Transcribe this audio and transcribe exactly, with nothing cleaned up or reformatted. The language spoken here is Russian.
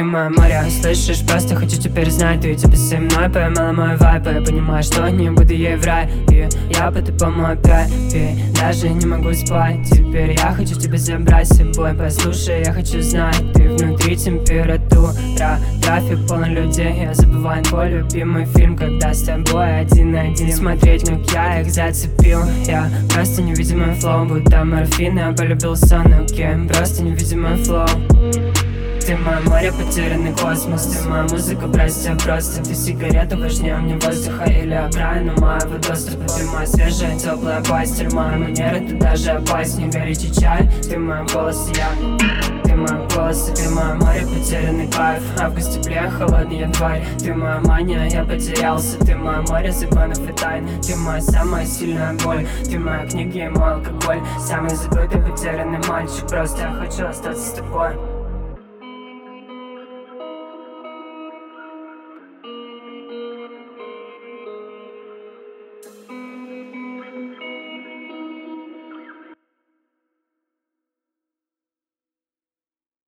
мое море, слышишь, просто хочу теперь знать. Ты типа со мной поймала мой вайп, я понимаю, что не буду ей в рай. И я потупому опять, и даже не могу спать. Теперь я хочу тебя забрать с собой, послушай, я хочу знать. Ты внутри температура, трафик полон людей, я забываю твой любимый фильм, когда с тобой один на один. Смотреть, как я их зацепил, я просто невидимый флоу, будто морфин, я полюбил сон, окей, просто невидимый флоу. Ты мое море, потерянный космос, ты моя музыка, прости, просто. Ты сигарета важнее мне воздуха или окраина моего доступа. Ты моя свежая, теплая постель, моя манера, ты даже опаснее. Горячий чай, ты мой голос, я. Ты мой голос, ты мое море, потерянный кайф. Август, теплее, холодный январь. Ты моя мания, я потерялся. Ты мое море, законов и тайн. Ты моя самая сильная боль. Ты моя книга и мой алкоголь. Самый забытый, потерянный мальчик, просто я хочу остаться с тобой.